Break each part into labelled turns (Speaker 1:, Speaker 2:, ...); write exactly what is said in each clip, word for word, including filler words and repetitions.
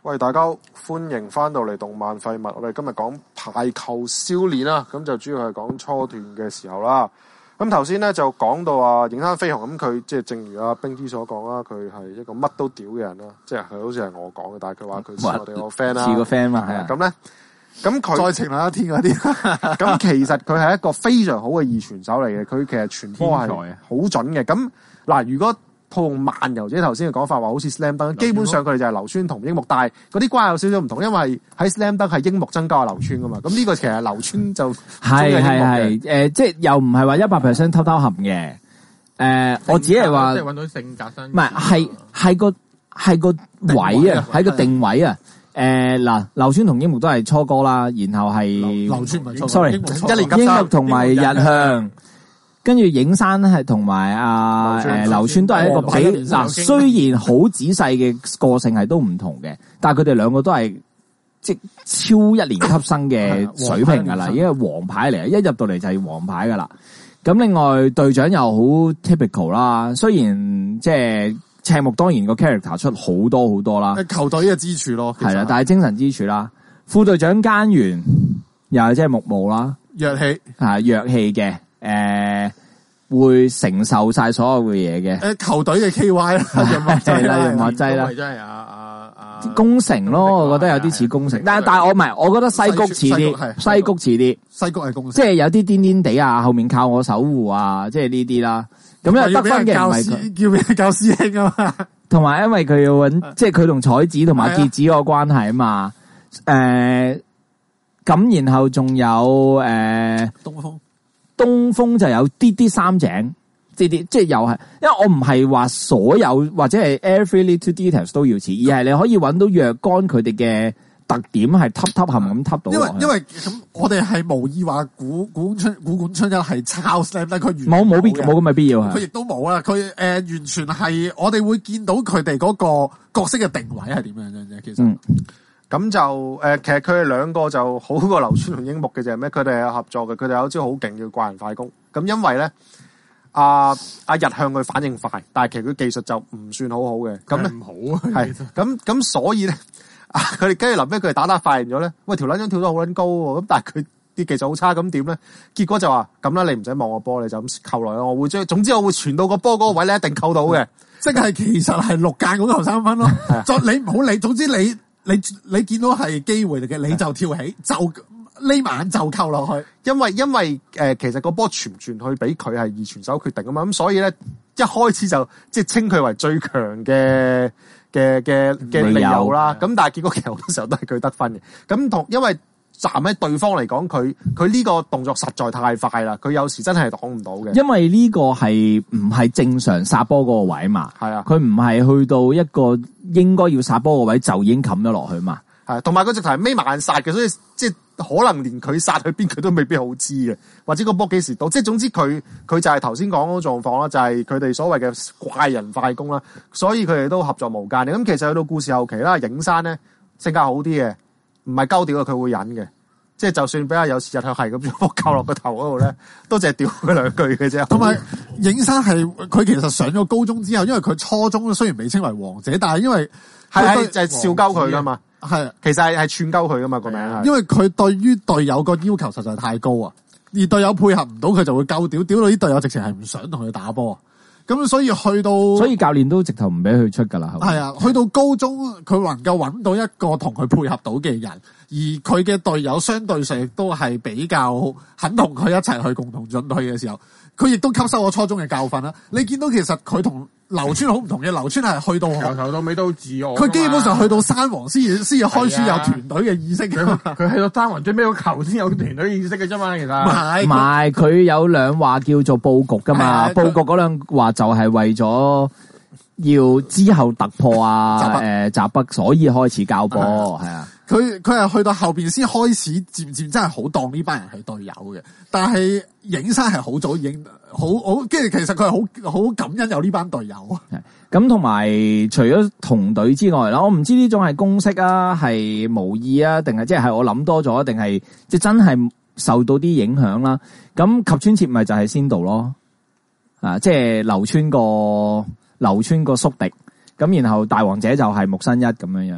Speaker 1: 喂，大家歡迎翻到嚟動漫廢物。我哋今日講排球少年啦，咁就主要係講初段嘅時候啦。咁頭先咧就講到啊影山飛雄，咁佢即係正如阿冰之所講啦，佢係一個乜都屌嘅人啦，即係佢好似係我講嘅，但係佢話佢似我哋個 friend 啦，
Speaker 2: 似個 friend 嘛係啊。
Speaker 1: 咁咧，咁佢
Speaker 3: 再晴朗一天嗰啲，
Speaker 1: 咁其實佢係一個非常好嘅二傳手嚟嘅，佢其實傳波係好準嘅。咁嗱，如果套用漫遊者頭先嘅講法話，好似 Slam Dunk，基本上佢哋就係流川同櫻木，但係嗰啲關有少少唔同，因為喺 Slam Dunk係櫻木增加阿流川噶嘛，咁呢個其實流川就
Speaker 2: 係係係誒，即係又唔係話一百 percent 偷偷含嘅，誒、呃，我只係話
Speaker 4: 即係揾到性格新，
Speaker 2: 唔係係係個係個位啊，喺個定位啊，誒嗱，流川同櫻木都係初哥啦，然後係
Speaker 3: 流川唔係初哥
Speaker 2: sorry，
Speaker 3: 櫻木初
Speaker 1: 一年級生
Speaker 2: 櫻木同埋日向。跟住影山係同埋阿誒流川都係一個比嗱，雖然好仔細嘅個性係都唔同嘅，但係佢哋兩個都係即超一年級生嘅水平噶啦，已經係王牌嚟，一入到嚟就係王牌噶啦。咁另外隊長又好 typical 啦，雖然即係赤木當然個 character 出好多好多啦，
Speaker 3: 球隊嘅支柱咯，
Speaker 2: 係啦，但係精神支柱啦。副隊長菅原又係即係木木啦，
Speaker 3: 弱氣
Speaker 2: 啊弱氣嘅。誒、呃，會承受晒所有嘅嘢嘅。
Speaker 3: 誒，球隊嘅 K Y 啦，
Speaker 2: 係啦，潤滑劑啦，
Speaker 4: 真係啊啊啊！
Speaker 2: 宮城咯，我覺得有啲似宮城，但係但係我唔係，我覺得西谷似啲，西谷似啲，
Speaker 3: 西谷係宮城，
Speaker 2: 即係有啲癲癲地啊，後面靠我守護啊，即係呢啲啦。咁因為得分嘅唔係佢，
Speaker 3: 叫咩教師兄啊嘛，
Speaker 2: 同埋因為佢要揾，即係佢同彩子同埋結子個關係啊嘛。誒，咁然後仲有誒
Speaker 3: 東風。
Speaker 2: 東風就有啲啲三井，即係即係又係，因為我唔係話所有或者係 every little details 都要似，而係你可以揾到若干佢哋嘅特點係揼揼冚咁揼到。
Speaker 3: 因為因為咁，我哋係無意話古古春古管春一係抄 Slam， 但佢
Speaker 2: 冇冇必冇咁嘅必要係。
Speaker 3: 佢亦都冇啦，佢誒、呃、完全係我哋會見到佢哋嗰個角色嘅定位係點樣嘅啫，其實。
Speaker 2: 嗯
Speaker 1: 咁就誒、呃，其實佢哋兩個就好過流川同櫻木嘅就係咩？佢哋有合作嘅，佢哋有招好勁叫怪人快攻。咁因為咧，阿阿日向佢反應快，但係其實佢技術就唔算好好嘅。咁咧
Speaker 4: 唔好啊，
Speaker 1: 係咁咁，所以咧，佢哋跟住臨尾佢哋打打發現咗咧，喂條撚樣跳得好撚高喎，咁但係佢啲技術好差，咁點咧？結果就話咁啦，你唔使望我波，你就咁扣落去，我會將，總之我會傳到個波嗰個位，你一定扣到嘅。
Speaker 3: 即係其實係六間嗰球三分咯。再你唔好理，總之你。你你見到係機會嚟嘅，你就跳起，就匿埋眼就扣落去。因為因為誒、呃，其實個波傳唔傳去俾佢係二傳手決定啊嘛，咁所以咧一開始就即係稱佢為最強嘅嘅嘅嘅理由啦。咁但係結果其實好多時候都係佢得分嘅。咁同因為站喺對方嚟講，佢佢呢個動作實在太快啦，佢有時真係擋唔到嘅。因為呢個係唔係正常殺波嗰個位嘛？係啊，佢唔係去到一個應該要殺波個位就已經冚咗落去嘛。係，同埋佢直頭係眯埋眼殺嘅，所以即係可能連佢殺去邊佢都未必好知嘅，或者個波幾時到。即係總之佢佢就係頭先講嗰個狀況啦，就係佢哋所謂嘅怪人快攻啦。所以佢哋都合作無間嘅。咁其實去到故事後期啦，影山咧性格好啲嘅。唔係鳩屌佢會忍嘅，即係就算俾阿有時日向係咁樣扣落個頭嗰度咧，都淨係屌佢兩句嘅啫。同埋影山係佢其實上咗高中之後，因為佢初中雖然被稱為王者，但係因為係就係笑鳩佢噶嘛，係其實係係串鳩佢噶嘛個名係。因為佢對於隊友個要求實在太高啊，而隊友配合唔到佢就會鳩屌，屌到啲隊友直情係唔想同佢打波。咁所以去到，所以教練都直頭唔俾佢出噶啦。係啊，去到高中佢能夠揾到一個同佢配合到嘅人，而佢嘅隊友相對上亦都係比較肯同佢一齊去共同進退嘅時候，佢亦都吸收咗初中嘅教訓啦。你見到其實佢同流川好唔同嘅，流川係去到由頭到尾都自我，佢基本上去到山王先至先至開始有團隊嘅意識嘅。佢去到山王最尾個球先有團隊意識嘅啫嘛，其實唔係，唔係佢有兩話叫做佈局噶嘛，佈局嗰兩話就係為咗要之後突破啊，誒澤北，所以開始教波係啊。佢佢係去到後邊先開始漸漸真係好當呢班人係隊友嘅，但係影山係好早已經好好，跟住其實佢係好好感恩有呢班隊友啊。咁同埋除咗同隊之外啦，我唔知呢種係公式啊，係無意啊，定係即係我諗多咗，定係即係真係受到啲影響啦。咁及川徹咪就係仙道咯，啊，即係流川個流川個宿敵，咁然後大王者就係木新一咁樣樣。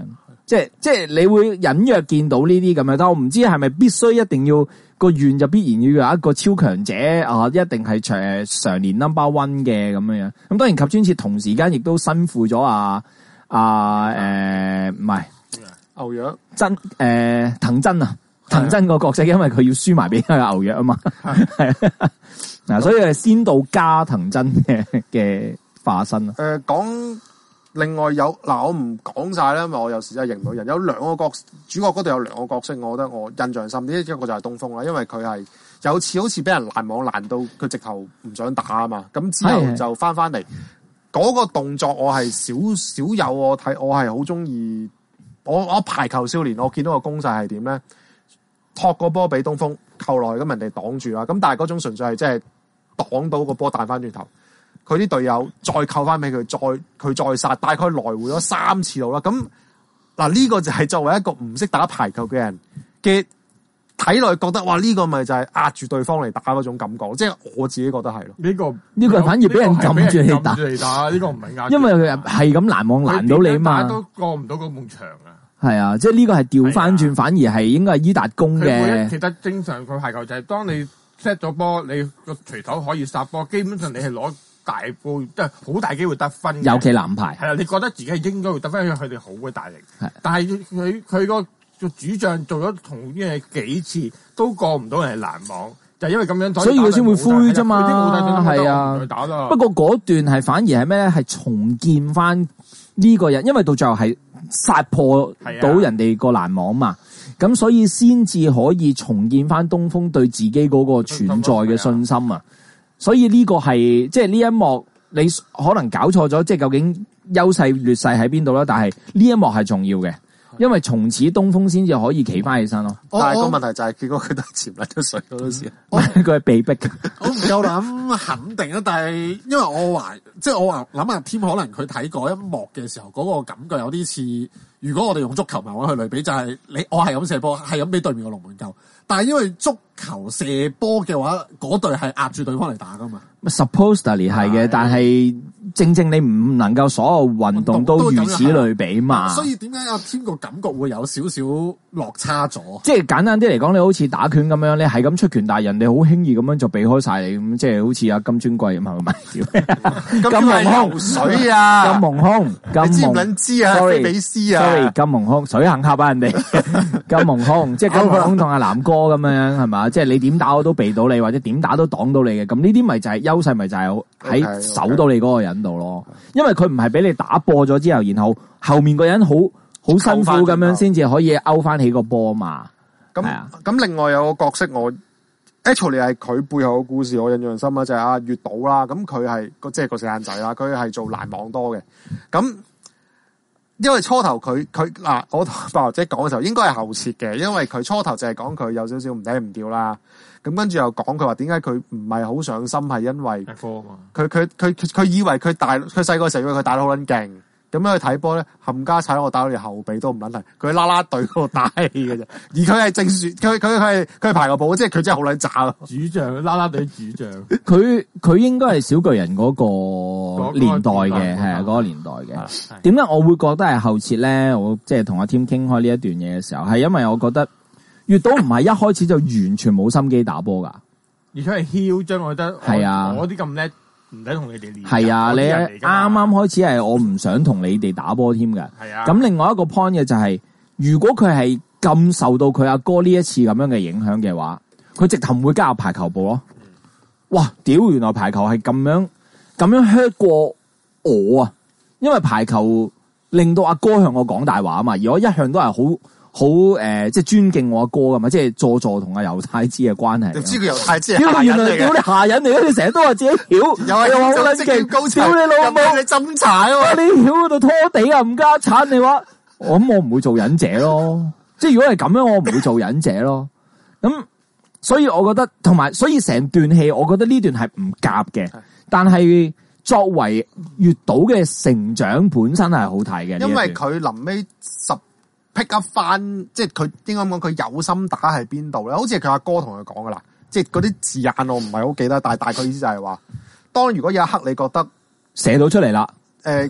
Speaker 2: 即係即係你會隱約見到呢啲咁樣，但我唔知係咪必須一定要個縣就必然要有一個超強者啊，一定係長常年 number one 嘅咁樣樣。咁當然及川徹同時間亦都身負咗啊啊誒唔係
Speaker 1: 牛約
Speaker 2: 真誒藤真啊藤真個角色，因為佢要輸埋俾牛約啊嘛，係嗱，所以係先到加藤真嘅嘅化身啊。
Speaker 1: 誒講。另外有嗱，我唔講晒啦，因為我有時真係認唔到人。有兩個角主角嗰度有兩個角色，我覺得我印象深啲。一個就係東風啦，因為佢係有次好似俾人攔網攔到，佢直頭唔想打啊嘛。咁之後就翻翻嚟嗰個動作我，我係少少有我睇，我係好中意。我我排球少年，我見到個攻勢係點咧？托個波俾東風扣落去，咁人哋擋住啦。咁但係嗰種純粹係即係擋到個波彈翻轉頭。佢啲隊友再扣翻俾佢，再佢再殺，大概來回咗三次度啦。咁嗱呢個就係作為一個唔識打排球嘅人嘅睇落覺得，哇！呢、這個咪就係壓住對方嚟打嗰種感覺，即係我自己覺得係咯。
Speaker 4: 呢、這個
Speaker 2: 呢個反而俾人撳住嚟打，
Speaker 4: 呢、這個唔係壓。
Speaker 2: 因為佢係咁攔網攔到你嘛，
Speaker 4: 都過唔到嗰埲牆啊。
Speaker 2: 係啊，即係呢個係調翻轉，反而係應該係伊達公嘅。
Speaker 4: 其實正常佢排球就係當你 set 咗波，你個隨手可以殺波，基本上你係攞大波，即係好大機會得分。尤
Speaker 2: 其藍牌
Speaker 4: 係啦，你覺得自己係應該會得分，因為佢哋好鬼大力。係，但係佢佢個個主將做咗同樣嘢幾次都過唔到人係攔網，就係因為咁樣，
Speaker 2: 所以佢先會灰啫嘛。係啊，
Speaker 4: 打啦。
Speaker 2: 不過嗰段係反而係咩咧？係重建翻呢個人，因為到最後係殺破到人哋個攔網嘛。咁所以先至可以重建翻東風對自己嗰個存在嘅信心啊。所以呢個係即係呢一幕，你可能搞錯咗，即係究竟優勢劣勢喺邊度啦？但係呢一幕係重要嘅，因為從此東風先至可以企翻起身咯。
Speaker 1: 但係個問題就係，結果佢都潛甩咗水嗰陣時，
Speaker 2: 佢係被逼嘅。
Speaker 3: 我唔夠膽肯定啊，但係因為我話，即係我話諗下添，可能佢睇嗰一幕嘅時候，嗰、嗰個感覺有啲似，如果我哋用足球漫畫去類比，就係、是、你我係咁射波，係咁俾對面個龍門救。但係因為足球射波嘅話，嗰隊係壓住對方嚟打噶嘛。
Speaker 2: Supposedly 係嘅，但係正正你唔能夠所有運動都如此類比嘛。
Speaker 3: 所以點解阿天個感覺會有少少落差咗？
Speaker 2: 即係簡單啲嚟講，你好似打拳咁樣，你係咁出拳，但係人哋好輕易咁樣就避開晒你，咁即係好似阿金尊貴咁係咪？金蒙空
Speaker 1: 水啊！
Speaker 2: 金蒙空，
Speaker 1: 你知唔撚知啊？菲比斯啊
Speaker 2: sorry， 金蒙空水行俠啊人哋，金蒙空即係金蒙空同阿南哥咁樣係嘛？即係你點打我都避到你，或者點打都擋到你嘅，咁呢啲咪就係優勢，咪就係喺守到你嗰個人度咯。因為佢唔係俾你打破咗之後，然後後面個人好好辛苦咁樣先至可以勾翻起個波嘛。
Speaker 1: 咁咁另外有個角色我 actually 係佢背後嘅故事，我印象深啦，就係阿月島啦。咁佢係個即係個四眼仔啦，佢係做攔網多嘅。咁因為初頭佢佢嗱，我同白牛姐講嘅時候，應該係後設嘅，因為佢初頭就係講佢有少少唔嗲唔吊啦。咁跟住又講佢話點解佢唔係好上心，係因為佢佢佢佢以為佢大佢細個時候以為佢打得好撚勁，咁樣去睇波咧，冚家踩我打到條後備都唔撚係，佢啦啦隊嗰度打氣嘅啫。而佢係正選，佢佢佢係佢係排個步，即係佢真係好撚渣咯。
Speaker 4: 主將啦啦隊主將，
Speaker 2: 佢佢應該係小巨人嗰個年代嘅，係啊嗰個年代嘅。點解我會覺得係後設咧？我即係同阿添傾開呢一段嘢嘅時候，係因為我覺得月島唔係一開始就完全冇心機打波噶，
Speaker 4: 而且係囂張，我覺得
Speaker 2: 係啊，
Speaker 4: 我啲咁叻。唔使同你哋練，
Speaker 2: 係啊！你啱啱開始係我唔想同你哋打波添㗎。係啊。咁另外一個 point 嘅就係、是，如果佢係咁受到佢阿哥呢一次咁樣嘅影響嘅話，佢直頭唔會加入排球部咯。嗯、哇！屌，原來排球係咁樣咁樣 hurt 過我啊！因為排球令到阿哥向我講大話啊嘛，而我一向都係好。好誒、呃，即係尊敬我阿哥噶嘛，即係佐助同阿猶太之嘅關係。
Speaker 1: 你知佢猶太之係
Speaker 2: 下人嚟嘅？屌你下人嚟嘅，你成日都話自己曉，又係話好撚勁，屌你老母，
Speaker 1: 你斟茶啊！
Speaker 2: 你曉嗰度拖地啊，唔加鏟你話，我咁我唔會做忍者咯。即係如果係咁樣，我唔會做忍者咯。咁所以我覺得，同埋所以成段戲，我覺得呢段係唔夾嘅。但係作為月島嘅成長本身係好睇嘅，
Speaker 1: 因為佢臨尾十。pick up 翻，即係佢應該講佢有心打喺邊度咧？好似係佢阿哥同佢講噶啦，即係嗰啲字眼我唔係好記得，但係大概意思就係話，當如果有一刻你覺得
Speaker 2: 射到出嚟啦，
Speaker 1: 誒、呃，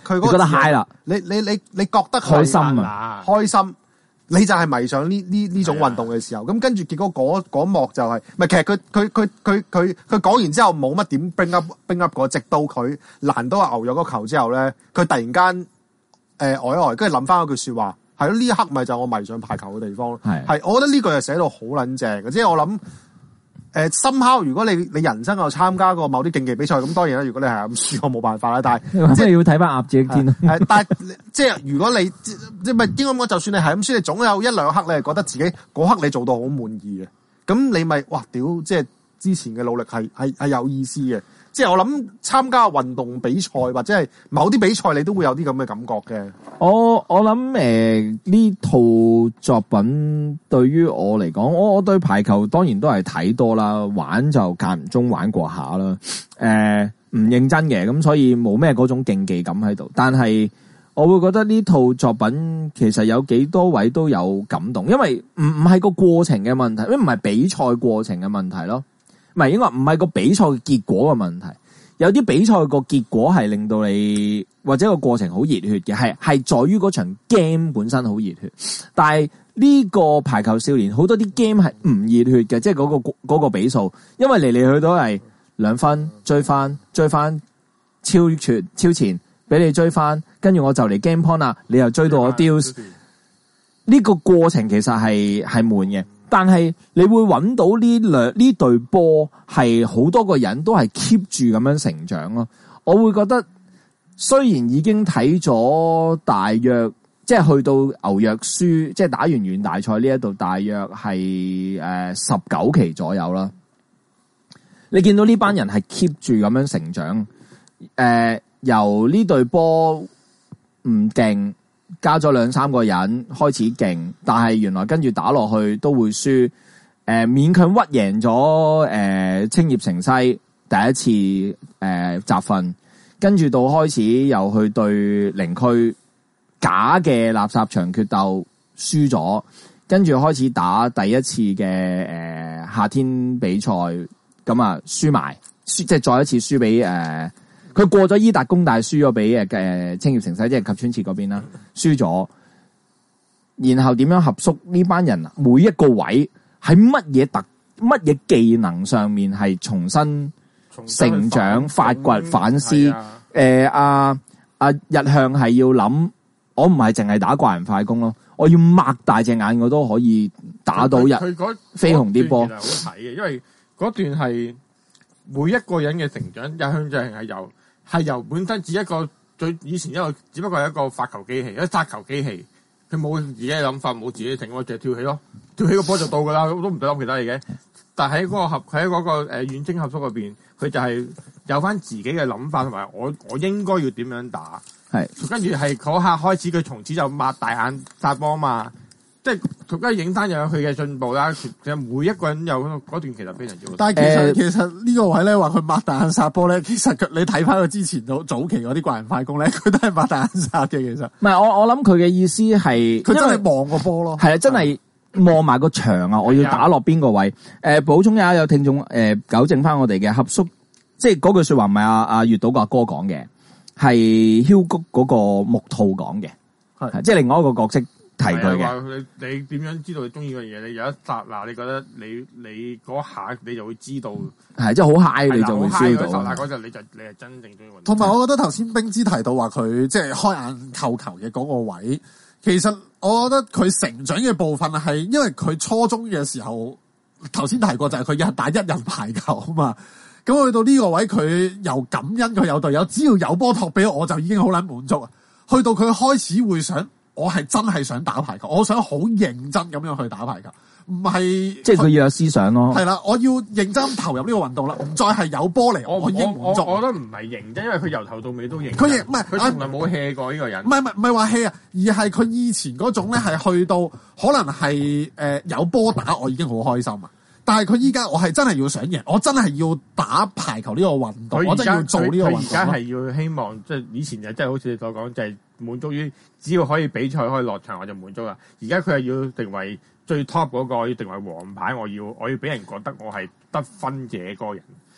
Speaker 1: 佢
Speaker 2: 覺得 high 啦，
Speaker 1: 你你你你覺得
Speaker 2: 開心啊，
Speaker 1: 開心。你就係迷上呢呢呢種運動嘅時候，咁跟住結果嗰嗰幕就係、是，唔係其實佢佢佢佢佢佢講完之後冇乜點 bring up bring up 過，直到佢攔到阿牛肉嗰球之後咧，佢突然間誒呆呆，跟住諗翻嗰句説話，係咯，呢一刻咪就係我迷上排球嘅地方咯，係，係我覺得呢句係寫到好撚正嘅，即係我諗。誒，深烤如果你你人生有參加過某啲競技比賽，咁當然啦。如果你係咁輸，我冇辦法啦。但係
Speaker 2: 即係要睇翻鴨子嘅天咯。
Speaker 1: 係，但係即係如果你即係唔係應該講，就算你係咁輸，你總有一兩刻你係覺得自己嗰刻你做到好滿意嘅。咁你咪哇屌！即係之前嘅努力係係係有意思嘅。即係我諗參加運動比賽或者係某啲比賽，你都會有啲咁嘅感覺嘅。
Speaker 2: 我我諗誒呢套作品對於我嚟講，我我對排球當然都係睇多啦，玩就間唔中玩過下啦。誒、呃、唔認真嘅，咁所以冇咩嗰種競技感喺度。但係我會覺得呢套作品其實有幾多位都有感動，因為唔唔係個過程嘅問題，因為唔係比賽過程嘅問題咯。唔係應該唔係個比賽嘅結果嘅問題，有啲比賽個結果係令到你或者個過程好熱血嘅，係係在於嗰場 game 本身好熱血。但係呢個排球少年好多啲 game 係唔熱血嘅，即係嗰個嗰個比數，因為嚟嚟去都係兩分追翻追翻超前超前，俾你追翻，跟住我就嚟 game point 啦，你又追到我 deals。呢個過程其實係係悶嘅。但係你會揾到呢兩呢隊波係好多個人都係 keep 住咁樣成長咯。我會覺得雖然已經睇咗大約即係去到牛約書，即係打完縣大賽呢一度大約係誒十九期左右啦。你見到呢班人係 keep 住咁樣成長，誒、呃、由呢隊波唔勁。加咗兩三個人開始勁，但係原來跟住打落去都會輸，誒、呃、勉強屈贏咗誒、呃、青葉城西第一次誒、呃、集訓，跟住到開始又去對零區假嘅垃圾場決鬥輸咗，跟住開始打第一次嘅誒、呃、夏天比賽，咁啊輸埋，輸即係再一次輸俾誒。呃佢過咗伊達工大輸咗俾誒誒青葉城西，即係及川徹嗰邊啦，輸咗。然後點樣合宿呢班人？每一個位喺乜嘢特乜嘢技能上面係重新成長、發掘、反思。誒阿阿日向係要諗，我唔係淨係打怪人快攻咯，我要擘大隻眼，我都可以打到日飛鴻啲波。
Speaker 4: 好睇嘅，因為嗰段係每一個人嘅成長，日向就係由。係由本身只一個最以前一個，只不過係一個發球機器，一個殺球機器，佢冇自己嘅諗法，冇自己嘅情，我淨係跳起咯，跳起個波就到噶啦，都唔使諗其他嘢嘅。但係喺嗰個合，喺嗰個誒遠征合宿入邊，佢就係有翻自己嘅諗法，同埋我我應該要點樣打，係跟住係嗰刻開始，佢從此就擘大眼殺波嘛。即係同家影單又有佢嘅進步啦，其實每一個人有嗰段其實非常之好。
Speaker 3: 但係其實、呃、其實呢個位咧話佢擘大眼殺波咧，其實佢你睇翻佢之前早早期嗰啲怪人快攻咧，佢都係擘大眼殺嘅。其實唔係
Speaker 2: 我我諗佢嘅意思係
Speaker 3: 佢真係望個波咯，
Speaker 2: 係啊，真係望埋個場啊！我要打落邊個位？誒、呃，補充一下有聽眾誒糾正翻我哋嘅合宿，即係嗰句說話唔係阿阿月島個阿哥講嘅，係囂谷嗰個木兔講嘅，係即係另外一個角色。提佢嘅，
Speaker 4: 你你點樣知道你中意嘅嘢？你有一剎那，你覺得你你嗰下你就會知道，
Speaker 2: 係即係好 high，你就會 feel 到。
Speaker 4: 剎那嗰陣你就你係真正中意運動。
Speaker 3: 同埋我覺得頭先冰之提到話佢即係開眼扣球嘅嗰個位，其實我覺得佢成長嘅部分係因為佢初中嘅時候，頭先提過就係佢一打一人排球啊嘛。咁去到呢個位，佢由感恩佢有隊友，只要有波托俾我，我就已經好撚滿足啊。去到佢開始會想。我係真係想打排球，我想好認真咁樣去打排球，唔係
Speaker 2: 即係佢要有思想咯。
Speaker 3: 係啦，我要認真投入呢個運動啦，唔再係有波嚟，我我已經滿足。
Speaker 4: 我覺得唔係認真，因為佢由頭到尾都認真。
Speaker 3: 佢亦唔係，
Speaker 4: 佢從來冇 hea 過呢個人。
Speaker 3: 唔係唔係唔係話 hea 啊，而係佢以前嗰種咧係去到可能係誒、呃、有波打，我已經好開心啊。但係佢依家我係真係要想贏，我真係要打排球呢個運動，我真係要做呢個運動。
Speaker 4: 佢而家係要希望，即係以前就真係好似你所講，就係滿足於只要可以比賽可以落場我就滿足啦。而家佢係要定為最 top 嗰個，要定為王牌，我要我要俾人覺得我係得分嘅嗰個人。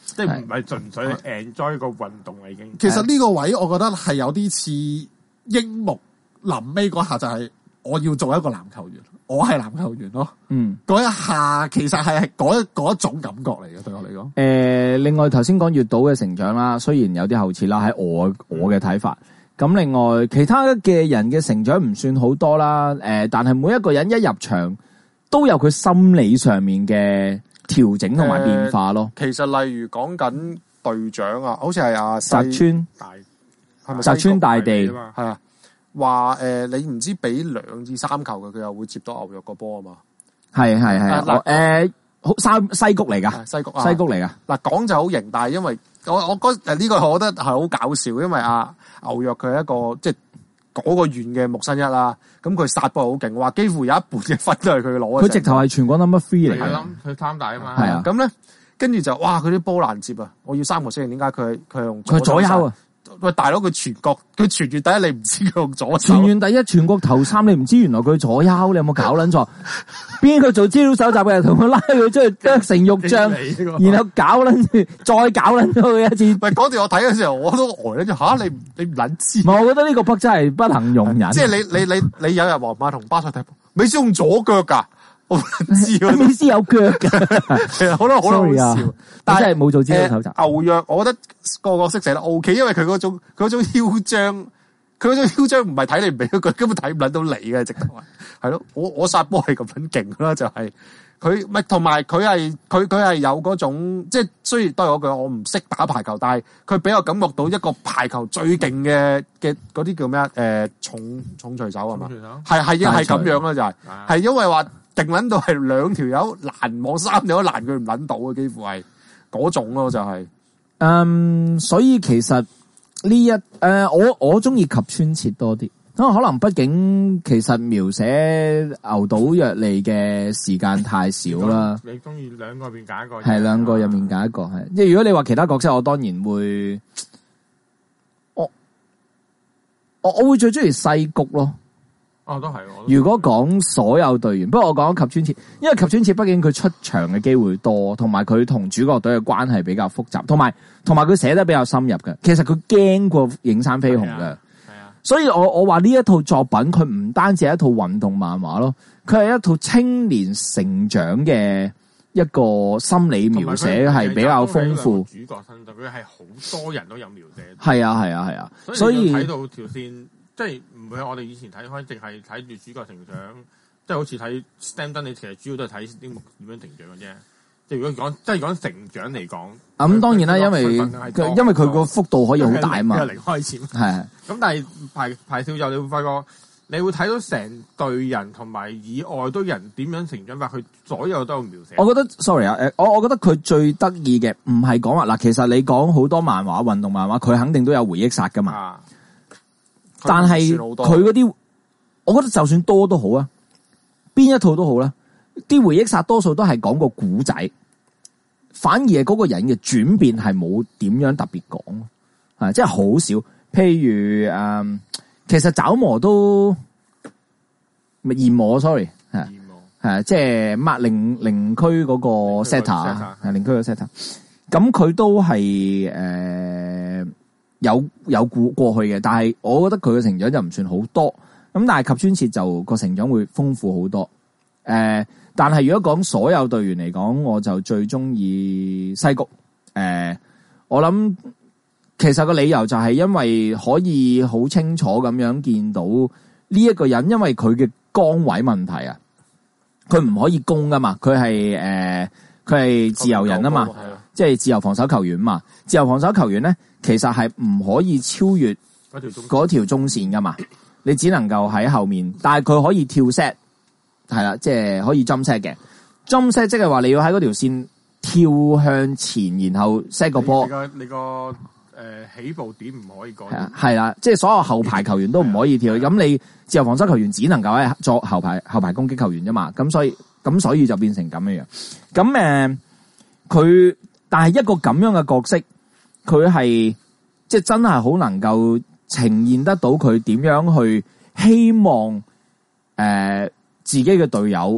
Speaker 4: 即係唔係純粹 enjoy 個運動啦已經。
Speaker 3: 其實呢個位我覺得係有啲似櫻木臨尾嗰下就係我要做一個籃球員，我係籃球員咯。嗯，嗰一下其實係嗰一嗰一種感覺嚟嘅，對我嚟講。誒、
Speaker 2: 呃，另外頭先講月島嘅成長啦，雖然有啲後設啦，喺我我嘅睇法。咁另外其他嘅人嘅成長唔算好多啦。誒、呃，但係每一個人一入場都有佢心理上面嘅調整同埋變化咯。
Speaker 1: 呃、其實例如講緊隊長啊，好似係阿
Speaker 2: 澤村大，係咪澤村大地
Speaker 1: 係啊？話誒、呃，你唔知俾兩至三球嘅，佢又會接到牛肉個波啊嘛。係係係誒，好西西谷嚟噶，西谷啊，西谷嚟噶。嗱講就好型，但係因為我我覺誒呢個，我覺得係好搞笑，因為啊牛肉佢係一個即係嗰個縣嘅木新一啦，咁佢殺波好勁，話幾乎有一半嘅分都係佢攞。佢直頭係全港 number three 嚟嘅，
Speaker 4: 佢貪大啊嘛。
Speaker 1: 係啊，咁咧跟住就哇，佢啲波難接啊！我要三個星期，點解佢佢用佢
Speaker 2: 左右啊？
Speaker 1: 喂，大佬佢全國佢全縣第一，你唔知佢用左手。
Speaker 2: 全縣第一，全國頭三，你唔知原來佢左優，你有冇搞撚錯？邊個做資料搜集嘅人同佢拉佢出去剁成肉醬，然後搞撚住，再搞撚咗佢一次。
Speaker 1: 喂，嗰段我睇嘅時候，我都呆咗住吓，你你唔撚知？
Speaker 2: 我覺得呢個筆真係不能容忍。
Speaker 1: 即係你你你你有日皇馬同巴塞踢波，美斯用左腳噶。我唔知啊，
Speaker 2: 美斯有腳嘅，
Speaker 1: 其實好多好多好笑，但係
Speaker 2: 冇做資料搜集。
Speaker 1: 牛約，我覺得個個識寫得 O K，因為佢嗰種佢嗰種囂張，佢嗰種囂張唔係睇你唔俾佢，根本睇唔捻到你嘅，直頭係係咯。我我殺波係咁捻勁啦，就係佢咪同埋佢係佢佢係有嗰種，即係雖然都係嗰句，我唔識打排球，但係佢俾我感覺到一個排球最勁嘅嘅嗰啲叫咩啊？誒，重重錘手係嘛？係係係咁樣啦，就係係因為話。勁捻到係兩條友攔網三條友攔佢唔捻到嘅，幾乎係嗰種咯，就係、是。
Speaker 2: 嗯，所以其實呢一誒、呃，我我中意及川徹多啲，因為可能畢竟其實描寫牛島若利嘅時間太少啦。
Speaker 4: 你中意兩個入面揀一個？
Speaker 2: 係兩個入面揀一個，係即係如果你話其他角色，我當然會，我我我會最中意西谷咯。
Speaker 4: 哦，都係。
Speaker 2: 如果講所有隊員，不過我講及川徹，因為及川徹畢竟佢出場嘅機會多，同埋佢同主角隊嘅關係比較複雜，同埋同埋佢寫得比較深入嘅。其實佢驚過影山飛雄嘅，係啊。所以我我話呢一套作品，佢唔單止係一套運動漫畫咯，佢係一套青年成長嘅一個心理描寫，係比較豐富。
Speaker 4: 主角身上，佢係好多人都有描寫。
Speaker 2: 係啊，係啊，係啊。
Speaker 4: 所以睇到條線。即係唔會係我哋以前睇開，淨係睇住主角成長，即係好似睇 Slam Dunk，你其實主要都係睇櫻木點樣成長嘅啫。即係如果講，即係講成長嚟講，
Speaker 2: 咁當然啦，因為因為佢個幅度可以好大啊嘛。
Speaker 4: 零開始，
Speaker 2: 係。咁
Speaker 4: 但係排排少就你會發覺，你會睇到成隊人同埋以外堆人點樣成長法，佢所有都有描寫。
Speaker 2: 我覺得 sorry 啊，誒，我我覺得佢最得意嘅唔係講話嗱，其實你講好多漫畫、運動漫畫，佢肯定都有回憶殺噶嘛。啊但係佢嗰啲，我覺得就算多都好啊，邊一套都好啦。啲回憶殺多數都係講個古仔，反而係嗰個人嘅轉變係冇點樣特別講，係即係好少。譬如誒、嗯，其實爪磨都咪炎魔 sorry 係係即係乜零零區嗰個 setter 係零區個 setter，咁佢都係誒。呃有有過過去嘅，但係我覺得佢嘅成長就唔算好多，咁但係及川徹就個成長會豐富好多。誒、呃，但係如果講所有隊員嚟講，我就最中意西谷。誒、呃，我諗其實個理由就係因為可以好清楚咁樣見到呢一個人，因為佢嘅崗位問題啊，佢唔可以攻噶嘛，佢係誒佢係自由人啊嘛，即係自由防守球員嘛，自由防守球員咧。其實係唔可以超越嗰條中線噶嘛，你只能夠喺後面，但係佢可以跳 set， 係啦，即係可以 jump set 嘅 jump set， 即係話你要喺嗰條線跳向前，然後 set 個波。
Speaker 4: 你個你個誒、呃、起步點唔可以改。
Speaker 2: 係啦，即係所有後排球員都唔可以跳，咁你自由防守球員只能夠喺作後排後排攻擊球員啫嘛，咁所以咁所以就變成咁樣樣。咁誒，佢、呃、但係一個咁樣嘅角色。佢係即係真係好能夠呈現得到佢點樣去希望誒、呃、自己嘅隊友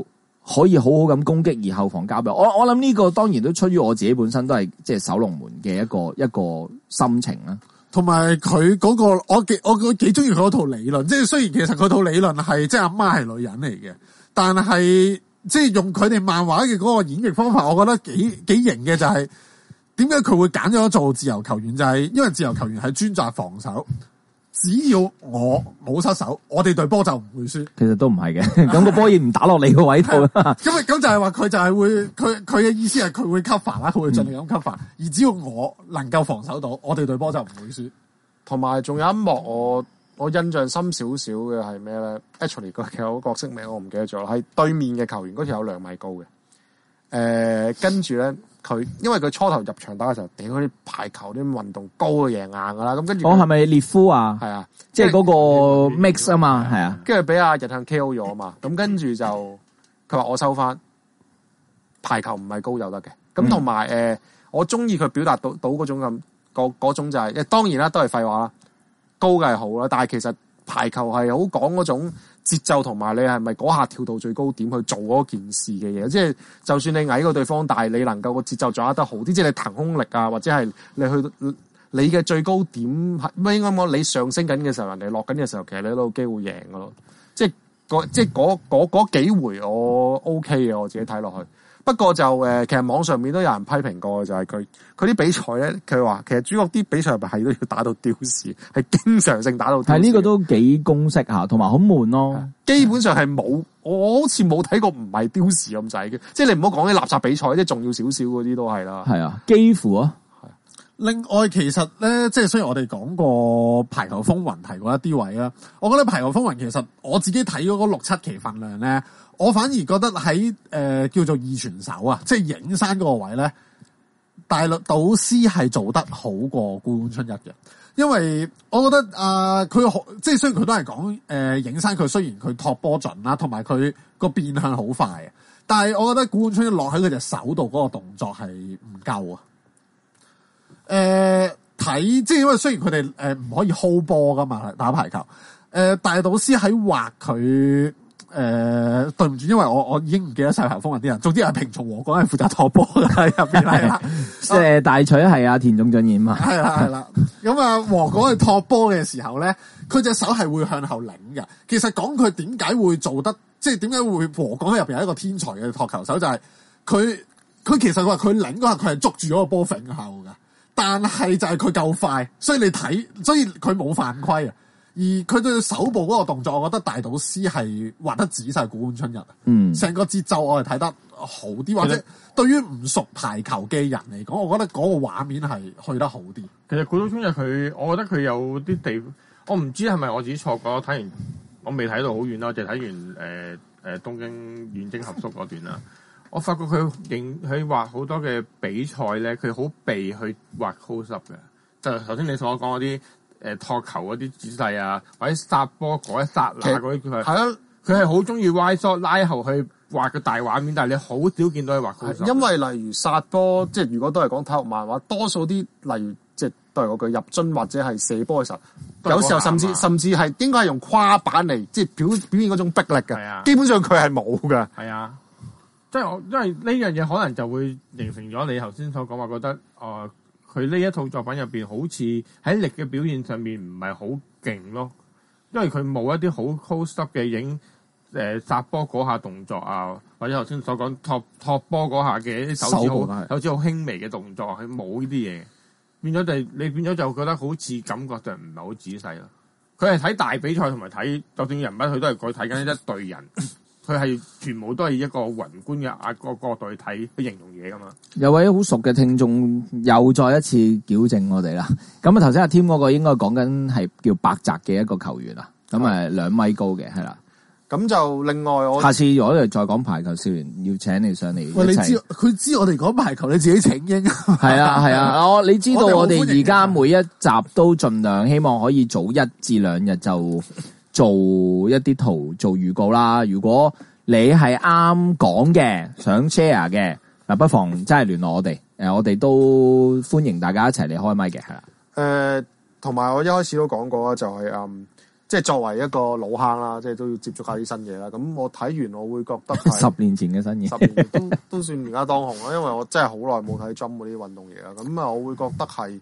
Speaker 2: 可以好好咁攻擊，而後防交俾我。我諗呢個當然都出於我自己本身都係即係守龍門嘅一個一個心情啦。
Speaker 3: 同埋佢嗰個我幾我幾中意佢嗰套理論，即係雖然其實佢套理論係即係阿媽係女人嚟嘅，但係即係用佢哋漫畫嘅嗰個演繹方法，我覺得幾幾型嘅就係點解佢會揀咗做自由球員，就係因為自由球員係專責防守。只要我冇失手，我哋隊波就唔會輸。
Speaker 2: 其實都唔係嘅，咁個波亦唔打落你個位度。
Speaker 3: 咁咁就係話佢就係會，佢佢嘅意思係佢會 cover 啦，佢會盡力咁 cover、嗯。而只要我能夠防守到，我哋隊波就唔會輸。
Speaker 1: 同埋仲有一幕我我印象深少少嘅係咩咧 ？Actually 個其實個角色名我唔記得咗，係對面嘅球員嗰條有兩米高嘅。誒、呃，跟住咧。佢因為佢初頭入場打嘅時候，頂嗰啲排球啲運動高嘅贏硬噶啦，咁跟住
Speaker 2: 我係咪列夫啊？
Speaker 1: 係啊，
Speaker 2: 即係嗰個 mix 啊嘛，係啊，
Speaker 1: 跟住俾阿日向 K O 咗啊嘛，咁跟住就佢話我收翻排球唔係高就得嘅，咁同埋誒，我中意佢表達到到嗰種咁嗰嗰種就係、是，當然啦，都係廢話啦，高嘅係好啦，但係其實排球係好講嗰種節奏同埋你係咪嗰下跳到最高點去做嗰件事嘅嘢，即係就算你矮過對方，但係你能夠個節奏掌握得好啲，即係你騰空力啊，或者係你去到你嘅最高點係乜應該講你上升緊嘅時候，人哋落緊嘅時候，其實你都有機會贏噶咯。即係嗰即係嗰嗰嗰幾回我 OK 嘅，我自己睇落去。不過就誒，其實網上面都有人批評過，就係佢佢啲比賽咧，佢話其實主角啲比賽係咪係都要打到丟時，係經常性打到丟時。
Speaker 2: 係呢個都幾公式吓，同埋好悶咯。
Speaker 1: 基本上係冇，我好似冇睇過唔係丟時咁滯嘅。即係你唔好講啲垃圾比賽，即係重要少少嗰啲都係啦。
Speaker 2: 係啊，幾乎啊。
Speaker 3: 另外，其實咧，即係雖然我哋講過排球風雲提過一啲位啦，我覺得排球風雲其實我自己睇咗嗰六七期份量咧，我反而覺得喺誒、呃、叫做二傳手啊，即係影山嗰個位咧，大律導師係做得好過古本春一嘅，因為我覺得啊，佢、呃、即係雖然佢都係講誒影山，佢雖然佢托波準啦，同埋佢個變向好快啊，但係我覺得古本春一落喺佢隻手度嗰個動作係唔夠啊。誒、呃，睇即係因為雖然佢哋誒唔可以 hold 波噶嘛，打排球。誒、呃，大導師喺畫佢誒，對唔住，因為我我已經唔記得晒排球風雲啲人。總之係平松和講係負責托波嘅喺入邊係啦。
Speaker 2: 即係大取係阿田中俊演嘛。
Speaker 3: 係啦係啦。咁啊，和講去托波嘅時候咧，佢隻手係會向後擰嘅。其實講佢點解會做得，即係點解會和講喺入邊係一個天才嘅托球手，就係佢佢其實話佢擰嗰下佢係捉住嗰個波揈後噶。但係就係佢夠快，所以你睇，所以佢冇犯規啊。而佢對手部嗰個動作，我覺得大導師係畫得仔細，古本春一。嗯，成個節奏我係睇得好啲，或者對於唔熟排球嘅人嚟講，我覺得嗰個畫面係去得好啲。
Speaker 4: 其實古本春一佢，我覺得佢有啲地，我唔知係咪我自己錯過，睇完我未睇到好遠啦，就睇完誒誒、呃、東京遠征合宿嗰段啦。我發覺佢影佢畫好多嘅比賽咧，佢好避去畫 close up 嘅。就頭先你所講嗰啲誒托球嗰啲姿勢啊，或者殺波嗰一剎那嗰啲，佢係啊，佢係好中意 wide shot 拉後去畫個大畫面，但係你好少見到佢畫 close up。因為例如殺波，即係如果都係講體育漫畫，多數啲例如即係都係嗰句入樽或者係射波嘅時候，有時候甚至甚至係應該係用跨板嚟即係表表現嗰種逼力嘅。啊、基本上佢係冇嘅。係啊。即係我，因為呢樣嘢可能就會形成咗你頭先所講話，覺得誒佢呢一套作品入邊好似喺力嘅表現上面唔係好勁咯，因為佢冇一啲好 close up 嘅影誒殺波嗰下動作啊，或者頭先所講托托波嗰下嘅啲手指好手指好輕微嘅動作，佢冇呢啲嘢，變咗就係你變咗就覺得好似感覺上唔係好仔細咯。佢係睇大比賽同埋睇就算人物，佢都係佢睇緊一隊人。佢係全部都係一個宏觀嘅壓個角度去睇去形容嘢噶嘛。有位好熟嘅聽眾又再一次矯正我哋啦。咁啊頭先阿 Tim 嗰個應該講緊係叫白澤嘅一個球員啊。咁誒兩米高嘅係啦。咁就另外我下次如果你再講排球少年，要請你上嚟。喂，你知佢知我哋講排球，你自己請纓。係啊係啊，我你知道我哋而家每一集都盡量希望可以早一至兩日就。做一啲圖做預告啦，如果你係啱講嘅，想 share 嘅，嗱不妨真係聯絡我哋，誒我哋都歡迎大家一齊嚟開麥嘅，係啦。誒同埋我一開始都講過啦，就係、是、嗯，
Speaker 1: 即係作為一個老坑啦，即係都要接觸下啲新嘢啦。咁我睇完我會覺得係
Speaker 2: 十年前嘅新嘢，
Speaker 1: 十年都都算而家當紅啦。因為我真係好耐冇睇 Jump 嗰啲運動嘢啦。咁啊，我會覺得係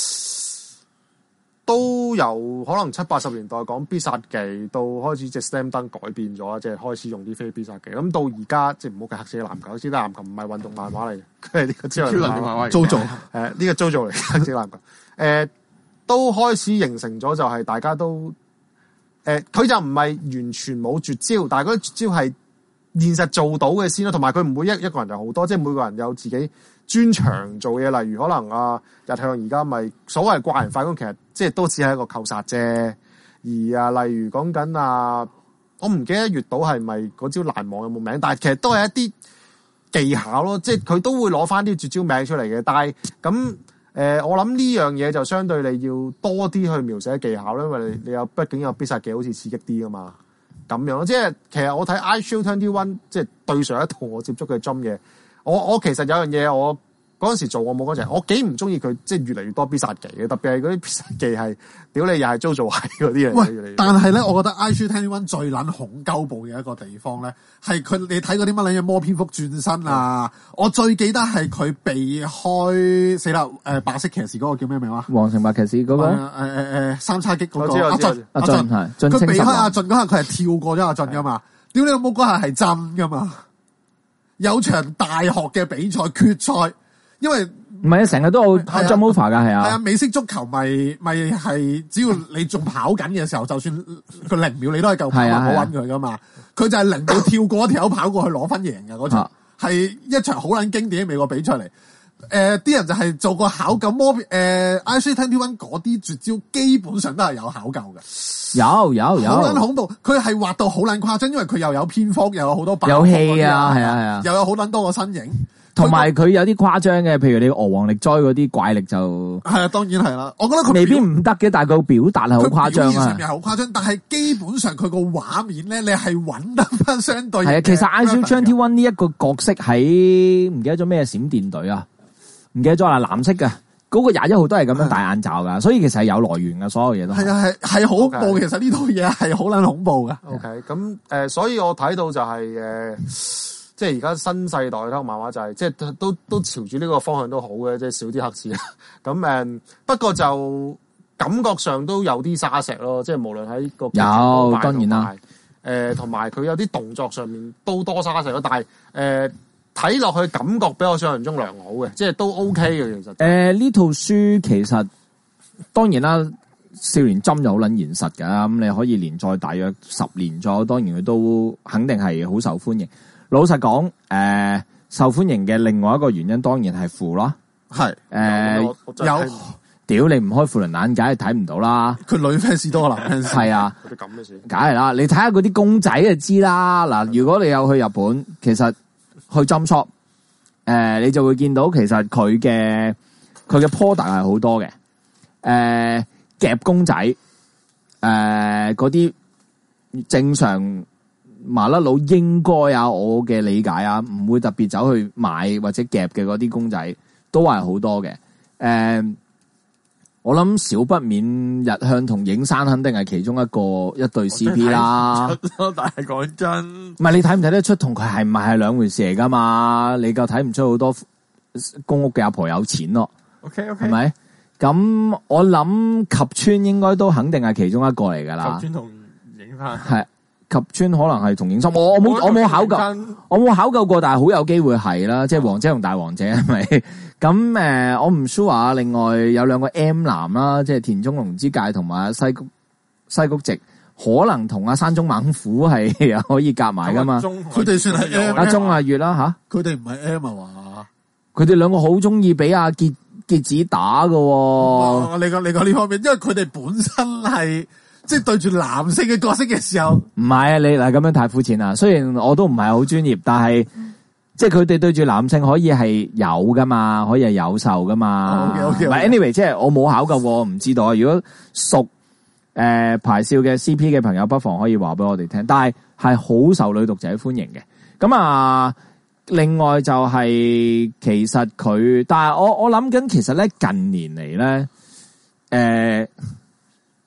Speaker 1: 都由可能七八十年代講必殺技，到開始隻 Slam Dunk 改變咗，即係開始用啲非必殺技。咁到而家即係唔好計黑色籃球，黑色籃球唔係運動漫畫嚟嘅，佢係呢個超能漫畫
Speaker 3: Jojo
Speaker 1: 誒呢個 Jojo 嚟嘅黑色籃球。誒、呃、都開始形成咗，就係大家都。誒，佢、呃、就唔係完全冇絕招，但係嗰啲絕招係現實做到嘅先咯，同埋佢唔會一一個人就好多，即係每個人有自己專長做嘢，例如可能啊日向而家咪所謂怪人快攻，其實即係都只係一個扣殺啫。而啊，例如講緊啊，我唔記得月島係咪嗰招攔網有冇名，但係其實都係一啲技巧咯，即係佢都會攞翻啲絕招名出嚟嘅，但係咁。誒、呃，我諗呢樣嘢就相對你要多啲去描寫技巧，因為你你有畢竟有必殺技好似刺激啲噶嘛，咁樣咯。即係其實我睇 iShield Twenty One，即係對上一套我接觸嘅 Jump 嘢，我我其實有樣嘢我嗰陣時做我冇嗰陣，我幾唔中意佢即係越嚟越多必殺技嘅，特別係嗰啲必殺技係屌你又係 JoJo 係嗰啲嘢。
Speaker 3: 喂，但係咧，我覺得 iShield Twenty One 最撚恐鳩部嘅一個地方咧，係佢你睇嗰啲乜撚嘢魔蝙蝠轉身啊！嗯、我最記得係佢避開死啦誒白色騎士嗰個叫咩名啊？
Speaker 2: 黃城白騎士嗰、那個誒
Speaker 3: 誒誒三叉戟嗰個
Speaker 1: 阿
Speaker 3: 俊
Speaker 2: 阿俊係，
Speaker 3: 佢避開阿俊嗰下佢係跳過咗阿俊噶嘛？屌你老母嗰下係真噶嘛？有場大學嘅比賽決賽。因為
Speaker 2: 唔係啊，成日都有 jump over 噶，係啊。係啊，
Speaker 3: 美式足球咪咪係，只要你仲跑緊嘅時候，就算佢零秒你都係夠跑，唔好搵佢噶嘛。佢就係零秒跳過一條友跑過去攞分贏嘅嗰場，係一場好撚經典嘅美國比賽嚟。誒，啲人就係做個考究，魔誒 iShield Twenty One 嗰啲絕招基本上都係有考究嘅。
Speaker 2: 有有有，
Speaker 3: 好撚恐怖，佢係畫到好撚誇張，因為佢又有蝙蝠，又有好多
Speaker 2: 有戲啊，係啊係啊，
Speaker 3: 又有好撚多個身形。
Speaker 2: 同埋佢有啲誇張嘅，譬如你俄王力災嗰啲怪力就
Speaker 3: 係啊，當然係啦。我覺得佢
Speaker 2: 未必唔得嘅，但係佢表達係好誇張啊。
Speaker 3: 上面係好誇張，但係基本上佢個畫面咧，你係揾得翻相對。
Speaker 2: 係啊，其實 iShield Twenty One 呢一個角色喺唔記得咗咩閃電隊啊，唔記得咗啦，藍色嘅嗰、嗰個廿一號都係咁樣戴眼罩噶，所以其實係有來源噶，所有嘢都係啊，係係好恐怖。
Speaker 1: Okay.
Speaker 3: 其實呢套嘢係好撚恐怖噶。
Speaker 1: OK，咁誒、呃，所以我睇到就係、是、誒。呃即係而家新世代睇漫畫就係、是，即係都都朝住呢個方向都好嘅，即係少啲黑字啦。咁誒，不過就感覺上都有啲沙石咯，即係無論喺個
Speaker 2: 有當然啦，
Speaker 1: 誒同埋佢有啲動作上面都多沙石咯。但係誒睇落去感覺比我想象中良好嘅，即係都 OK 嘅其實。
Speaker 2: 誒呢套書其實當然啦，少年針又好撚現實㗎，咁你可以連載大約十年咗，當然佢都肯定係好受歡迎。老實講，誒、呃、受歡迎嘅另外一個原因當然係負啦，係誒、呃、有屌你唔開負輪眼，梗係睇唔到啦。佢女 fans 多過男 fans，係啊，嗰啲咁嘅事，梗係啦。你睇下嗰啲公仔就知啦。嗱，如果你有去日本，其實去 Jump Shop，誒、呃、你就會見到其實佢嘅佢嘅 product 係好多嘅，誒、呃、夾公仔，誒嗰啲正常。麻甩佬應該啊，我嘅理解啊，唔會特別走去買或者夾嘅嗰啲公仔，都係好多嘅。誒、呃，我諗少不免日向同影山肯定係其中一個一對 C P 啦。但係講真，唔係你睇唔睇得出同佢係唔係係兩回事嚟噶嘛？你夠睇唔出好多公屋嘅阿婆有錢咯。OK OK，係咪？咁我諗及川應該都肯定係其中一個嚟噶啦。及川同影山係。及川可能係同影心，我我冇我冇考究，我冇考究過，但係好有機會係啦，即係王姐同大王姐係咪？咁誒、呃，我唔 sure 啊。另外有兩個 M 男啦，即係田中龍之介同埋西谷西谷直，可能同阿山中猛虎係可以夾埋噶嘛？佢哋算係 M，阿中阿月啦吓，佢哋唔係 M 啊嘛？佢哋兩個好中意俾阿傑傑子打噶、哦。你講你講呢方面，因為佢哋本身係。即係對住男性嘅角色嘅時候，唔係啊！你嗱咁樣太膚淺啦。雖然我都唔係好專業，但係即係佢哋對住男性可以係有噶嘛，可以係有受噶嘛。唔係、oh, okay, okay, okay. anyway，即係我冇考究過，唔知道啊。如果熟誒、呃、排少嘅 C P 嘅朋友，不妨可以話俾我哋聽。但係係好受女讀者歡迎嘅。咁啊，另外就係、是、其實佢，但係我我諗緊，其實咧近年嚟咧，誒、呃。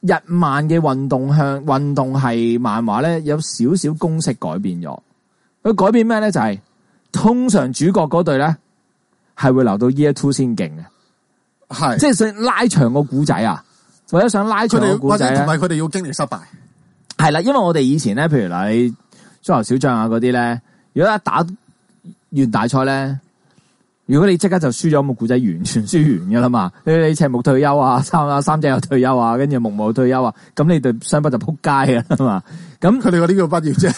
Speaker 2: 日漫嘅運動向運動係漫畫咧，有少少公式改變咗。佢改變咩咧？就係、是、通常主角嗰隊咧係會留到 year two 先勁嘅，係即係想拉長個古仔啊，或者想拉長個古仔咧，
Speaker 3: 同埋佢哋要經歷失敗。
Speaker 2: 係啦，因為我哋以前咧，譬如嗱，你足球小將啊嗰啲咧，如果一打完大賽咧。如果你即刻就輸咗，咁個古仔完全輸完噶啦嘛！你你赤木退休啊，三啊三仔又退休啊，跟住木木退休啊，咁你對雙北就撲街噶啦嘛！咁佢哋嗰啲叫畢業啫，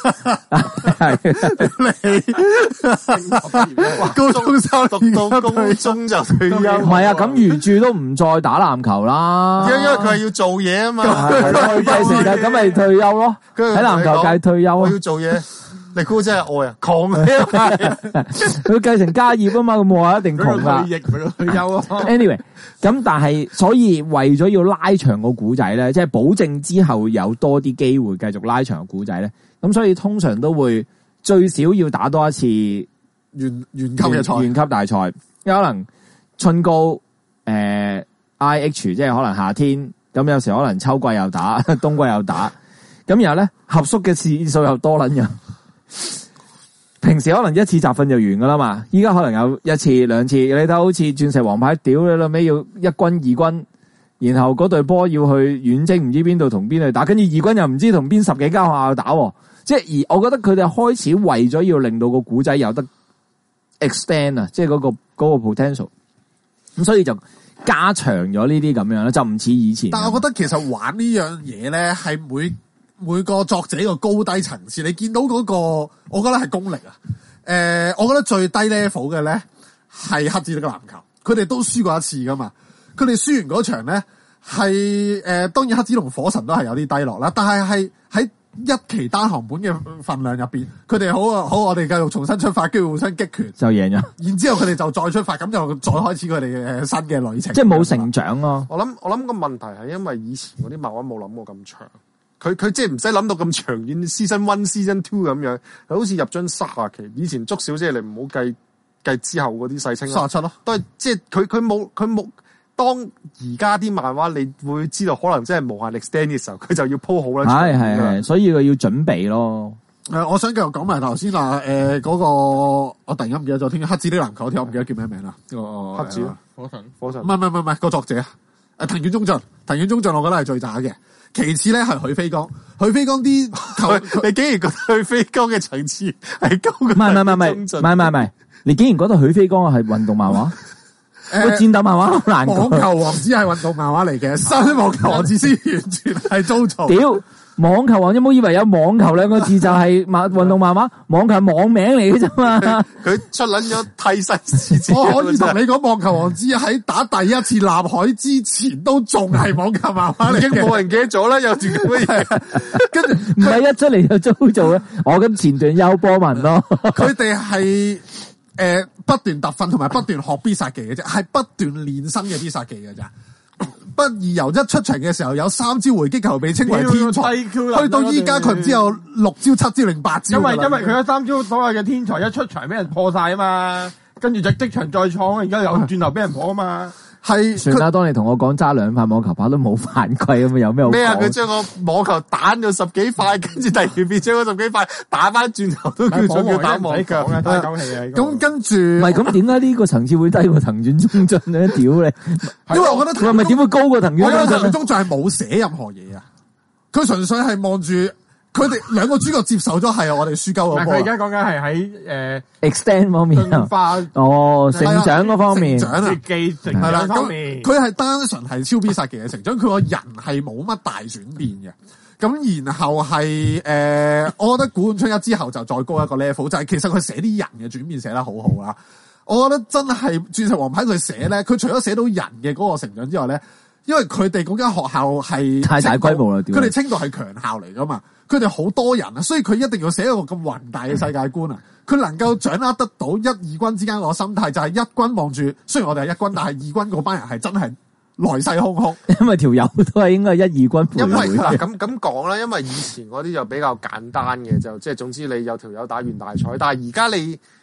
Speaker 2: 你高中生讀到高中就退休，唔係啊！咁原著都唔再打籃球啦，
Speaker 1: 因為佢係要做嘢啊嘛，
Speaker 2: 佢繼承就咁咪退休咯，喺籃球界退休啊！
Speaker 1: 我要做嘢。你估真係愛啊，窮啊！
Speaker 2: 佢繼承家業啊嘛，咁我話一定窮噶。退役佢退休啊。anyway，咁但係所以為咗要拉長個古仔咧，即係保證之後有多啲機會繼續拉長個古仔咧，咁所以通常都會最少要打多一次
Speaker 3: 原原級嘅賽，
Speaker 2: 原級大賽，有可能春高誒、呃、I H， 即係可能夏天，咁有時可能秋季又打，冬季又打，咁然後咧合宿嘅次數又多撚樣。平時可能一次集訓就完噶啦嘛，依家可能有一次兩次，你睇好似鑽石王牌，屌你老尾要一軍二軍，然後嗰隊波要去遠征唔知邊度同邊度打，跟住二軍又唔知同邊十幾間學校打，即係而我覺得佢哋開始為咗要令到個古仔有得 extend 啊，即係嗰個嗰個 potential， 咁所以就加長咗呢啲咁樣啦，就唔似以前。
Speaker 3: 但係我覺得其實玩呢樣嘢咧係每。每個作者個高低層次，你見到嗰、那個，我覺得係功力啊。誒、呃，我覺得最低 level 嘅咧係黑子呢個籃球，佢哋都輸過一次噶嘛。佢哋輸完嗰場咧係誒，當然黑子同火神都係有啲低落啦，但係係喺一期單行本嘅份量入邊，佢哋好啊好，我哋繼續重新出發，跟住互相擊拳
Speaker 2: 就贏咗。然
Speaker 3: 之後佢哋就再出發，咁就再開始佢哋嘅新嘅旅程。
Speaker 2: 即係冇成長咯、啊。
Speaker 1: 我諗我諗個問題係因為以前嗰啲漫畫冇諗過咁長。佢佢即係唔使諗到咁長遠 ，season one、season two 咁樣，好似入樽卅期。以前捉小姐你唔好計計之後嗰啲細清啦，
Speaker 3: 卅七咯，
Speaker 1: 都係即係佢佢冇佢冇。當而家啲漫畫你會知道可能真係無限 extend 嘅時候，佢就要鋪好啦。
Speaker 2: 係係係，所以佢要準備咯。
Speaker 3: 誒、呃，我想繼續講埋頭先話，誒、呃、嗰、那個我突然間唔記得咗添，黑子的籃球嗰條我唔記得叫咩名啦。
Speaker 1: 哦，黑子、呃、
Speaker 3: 火神火神，唔係唔係唔係個作者啊，誒藤原忠進，藤原忠進我覺得係最渣嘅。其次咧係許飛剛，許飛剛啲球，
Speaker 1: 你竟然覺得許飛剛嘅層次係高過？
Speaker 2: 唔係唔係唔係唔係唔係唔係，你竟然覺得許飛剛係運動漫畫？個戰鬥漫畫好難講。
Speaker 3: 網球王子係運動漫畫嚟嘅，新網球王子先完全係糟糟。
Speaker 2: 屌，網球王有冇以為有網球兩個字就係漫運動漫畫？網球係網名嚟嘅啫嘛。
Speaker 1: 佢出撚咗替身之前，
Speaker 3: 我可以同你講，網球王子喺打第一次立海之前都仲係網球漫畫嚟嘅。
Speaker 1: 已經冇人記得咗啦，有段咁嘅嘢。
Speaker 3: 跟住
Speaker 2: 唔係一出嚟就糟做咧。我咁前段優波文咯，
Speaker 3: 佢哋係。誒、呃，不斷特訓同埋不斷學必殺技嘅啫，係不斷練新嘅必殺技嘅咋。不二游一出場嘅時候有三招回擊球被稱為天才，去到依家佢唔知有六招、七招定八招。
Speaker 4: 因為因為佢有三招所謂嘅天才一出場俾人破晒啊嘛，跟住就即場再創，而家又轉頭俾人破啊嘛。
Speaker 3: 係
Speaker 2: 算啦，當你同我講揸兩塊網球拍都冇犯規咁，有咩好講？
Speaker 1: 咩啊？佢將個網球彈咗十幾塊，跟住第二邊將嗰十幾塊打翻轉頭都叫做叫打網球啊！
Speaker 4: 太狗氣啊！
Speaker 3: 咁跟住，
Speaker 2: 唔係咁點解呢個層次會低過藤原忠進咧？屌你！
Speaker 3: 因為我覺得
Speaker 2: 佢係咪點會高過藤原忠進？
Speaker 3: 藤原忠進係冇寫任何嘢啊，佢純粹係望住。佢哋兩個主角接受咗係我哋輸鳩嗰波。
Speaker 4: 佢而家講緊係喺誒
Speaker 2: extend 方面
Speaker 4: 進化
Speaker 2: 哦，成長嗰方面，
Speaker 3: 成長啊，
Speaker 4: 技成長方面。
Speaker 3: 佢係單純係超必殺技嘅成長，佢個人係冇乜大轉變嘅。咁然後係誒、呃，我覺得古本春一之後就再高一個 level，就係其實佢寫啲人嘅轉變寫得好好啦。我覺得真係鑽石王牌佢寫咧，佢除咗寫到人嘅嗰個成長之外咧，因為佢哋嗰間學校係
Speaker 2: 太大規模啦，
Speaker 3: 佢哋青島係強校嚟噶嘛。佢哋好多人啊，所以佢一定要寫一個咁宏大嘅世界觀啊！佢能夠掌握得到一二軍之間個心態，就係一軍望住，雖然我哋係一軍，但係二軍嗰班人係真係來勢洶洶。因為條友都係應該係一二軍陪會。
Speaker 1: 因為嗱咁咁講啦，因為以前嗰啲就比較簡單嘅，就即係總之你有條友打完大賽，但係而家你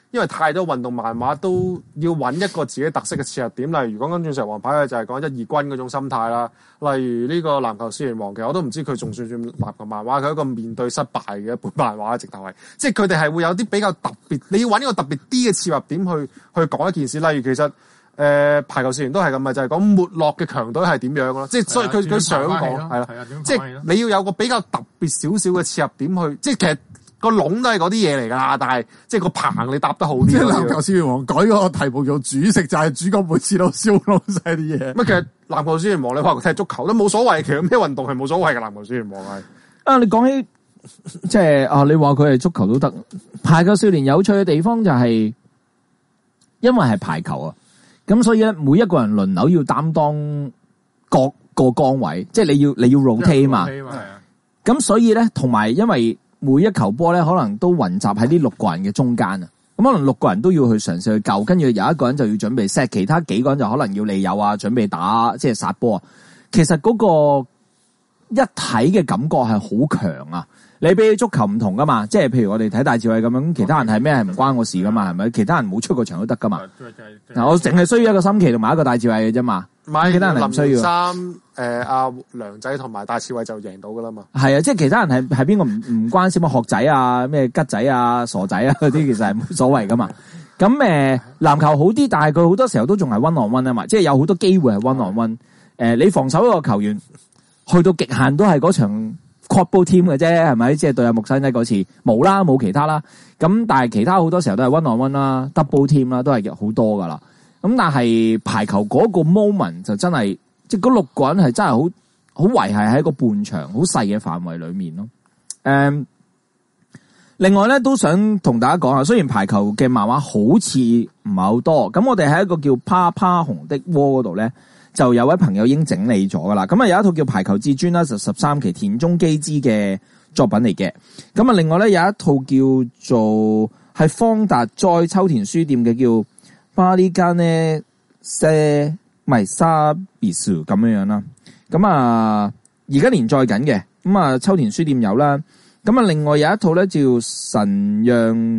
Speaker 1: 因為太多運動漫畫都要揾一個自己特色嘅切入點，例如講緊鑽石王牌嘅就係講一二軍嗰種心態啦。例如呢個籃球少年王，其實我都唔知佢仲算唔算籃球漫畫，佢係一個面對失敗嘅一本漫畫，直頭係，即係佢哋係會有啲比較特別，你要揾一個特別啲嘅切入點去去講一件事。例如其實誒、呃、排球少年都係咁嘅，就係講沒落嘅強隊係點樣咯，即係所以佢佢想講係啦，即係你要有個比較特別少少嘅切入點去，即係其實。個籠都係嗰啲嘢嚟噶啦，但係即係個棚你搭得好啲。即係籃球少年王改嗰個題目叫主食，就係主角每次都燒燶晒啲嘢。乜其實籃球少年王你話佢踢足球都冇所謂，其實咩運動係冇所謂嘅。籃球少年王係啊，你講起即係啊，你話佢係足球都得。排球少年有趣嘅地方就係因為係排球啊，咁所以咧每一個人輪流要擔當各個崗位，即係你要你要 rotate 嘛。咁所以咧，同埋因為。每一球波咧，可能都混雜喺呢六個人嘅中間啊！咁可能六個人都要去嘗試去救，跟住有一個人就要準備 set，其他幾個人就可能要利誘啊，準備打即係殺波啊！其實嗰個一體嘅感覺係好強啊！你比足球唔同噶嘛，即係譬如我哋睇戴志偉咁樣，其他人係咩係唔關我事噶嘛，係咪？其他人冇出過場都得噶嘛。嗱，我淨係需要一個心奇同埋一個戴志偉嘅啫嘛。買其他人唔需要。三誒阿梁仔同埋戴志偉就贏到噶啦嘛。係啊，即係其他人係係邊個唔唔關事嘛？學仔啊，咩吉仔啊，傻仔啊嗰啲，其實係冇所謂噶嘛。咁誒籃球好啲，但係佢好多時候都仲係 one on one 啊嘛，即係有好多機會係 one on one。誒，你防守一個球員去到極限都係嗰場。Quad team 嘅啫，係咪？即係對阿木生一嗰次冇啦，冇其他啦。咁但係其他好多時候都係 one on one 啦，double team 啦，都係好多噶啦。咁但係排球嗰個 moment 就真係，即係嗰六個人係真係好好維繫喺一個半場好細嘅範圍裏面咯。誒、嗯，另外咧都想同大家講下，雖然排球嘅漫畫好似唔係好多，咁我哋喺一個叫趴趴熊的窩嗰度咧。就有位朋友已經整理咗噶啦，咁啊有一套叫《排球至尊》啦，就十三期田中基之嘅作品嚟嘅。咁啊另外咧有一套叫做係方達哉秋田書店嘅叫《巴里間呢些咪沙比樹》咁樣樣啦。咁啊而家連載緊嘅，咁啊秋田書店有啦。咁啊另外有一套咧叫《神讓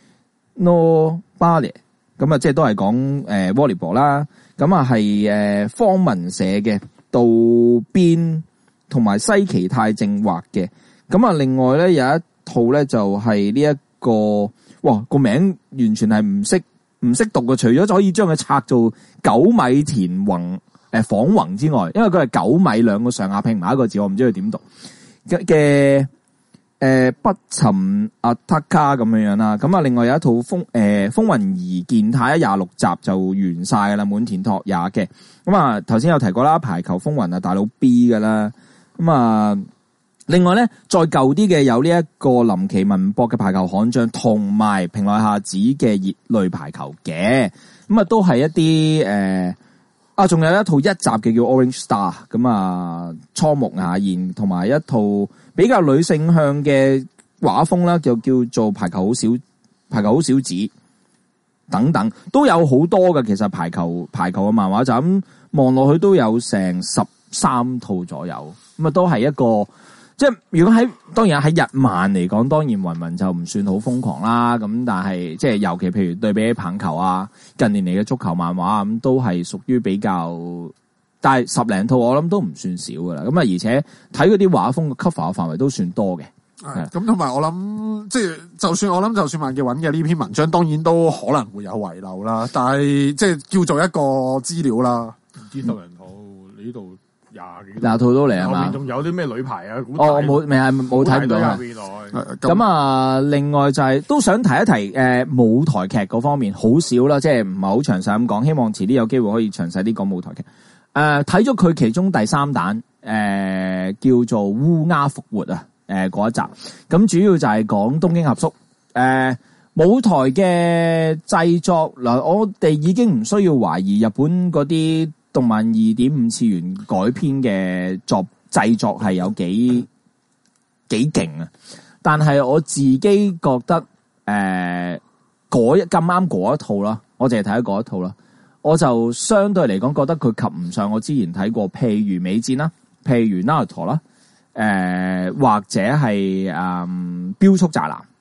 Speaker 1: no 巴列》，咁啊即係都係講誒 volleyball 啦。咁啊，係誒方文社嘅渡邊同埋西崎太正畫嘅。咁啊，另外咧有一套咧就係呢一個，哇個名完全係唔識唔識讀嘅，除咗可以將佢拆做九米田宏誒仿宏之外，因為佢係九米兩個上下拼埋一個字，我唔知佢點讀嘅。誒，不尋阿塔卡咁樣樣啦，咁啊，另外有一套風誒風雲兒健太廿六集就完晒噶啦，滿田拓也嘅。咁啊，頭先有提過啦，排球風雲啊，大佬 B 噶啦。咁啊，另外咧再舊啲嘅有呢一個林奇文博嘅排球悍將，同埋平內夏子嘅熱淚排球嘅。咁啊，都係一啲誒啊，仲有一套一集嘅叫 Orange Star， 咁啊，蒼木雅彥同埋一套。比較女性向嘅畫風啦，就叫做排球好小排球好小子等等，都有好多嘅。其實排球排球嘅漫畫就咁望落去都有成十三套左右，咁啊都係一個即係如果喺當然喺日漫嚟講，當然雲雲就唔算好瘋狂啦。咁但係即係尤其譬如對比起棒球啊，近年嚟嘅足球漫畫咁，都係屬於比較。但係十零套我諗都唔算少噶啦，咁啊而且睇嗰啲畫風嘅 cover 嘅範圍都算多嘅。係咁同埋我諗，即係就算我諗，就算萬記揾嘅呢篇文章，當然都可能會有遺漏啦。但係即係叫做一個資料啦。唔知十零套，你呢度廿幾廿套都嚟啊嘛？後面仲有啲咩女排啊？哦，我冇未係冇睇唔到。咁啊，另外就係、是、都想提一提誒、呃、舞台劇嗰方面，好少啦，即係唔係好詳細咁講。希望遲啲有機會可以詳細啲講舞台劇。誒，睇咗佢其中第三彈，誒、呃、叫做烏鴉復活啊，誒、呃、嗰一集，咁主要就係講東京合宿，誒、呃、舞台嘅製作嗱，我哋已經唔需要懷疑日本嗰啲動漫二點五次元改編嘅作製作係有幾幾勁啊，但係我自己覺得誒嗰一咁啱嗰一套啦，我淨係睇咗嗰一套啦。我就相對嚟講覺得佢及唔上我之前睇過，譬如美戰啦，譬如 Naruto 啦，誒或者係誒飆速宅男